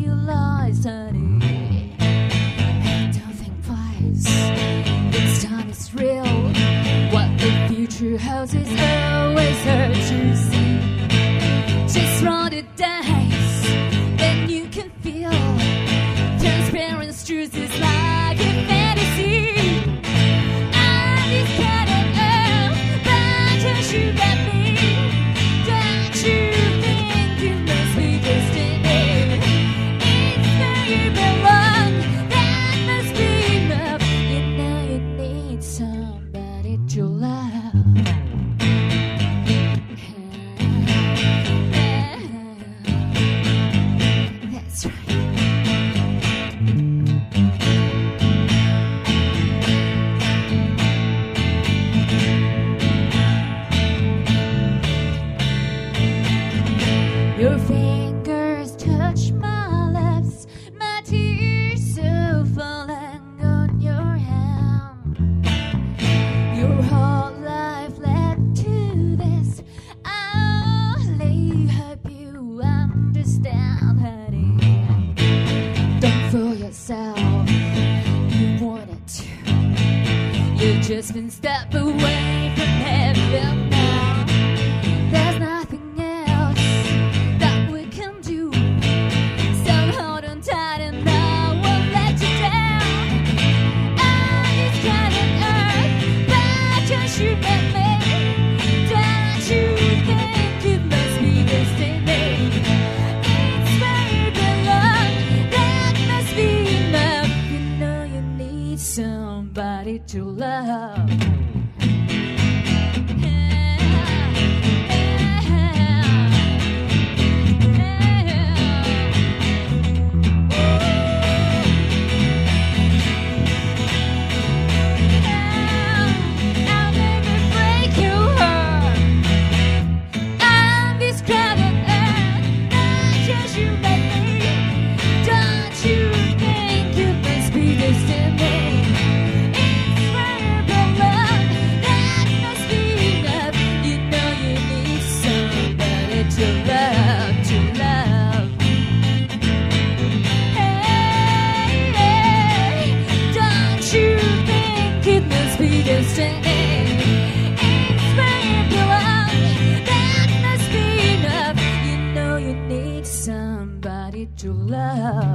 realize, honey, don't think twice. This time is real. What the future holds is always hard to see. Just roll the dice, then you can feel transparent truth is like a fantasy. I'm this kind of girl, but don't you let me? Don't you think you must be destiny? It's where you belong, that must be enough. You know you need somebody to love. That's right. Your fingers touch my lips, my tears are falling on your hand. Your whole life led to this. I only hope you understand, honey. Don't fool yourself, you wanted to. You've just been stepped away from heaven now. There's nothing else that we can do. So hold on tight and I won't let you down. On this kind of earth, but don't you let me? Don't you think it must be destiny? It's where you belong, that must be enough. You know you need somebody to love. I'll never break your heart. I'm this kind of earth, not just you let me. Don't you think you must be destiny? It's where you belong, that must be enough. You know you need somebody to love, to love. Hey, don't you think it must be destiny? It's where you belong, that must be enough. You know you need somebody to love.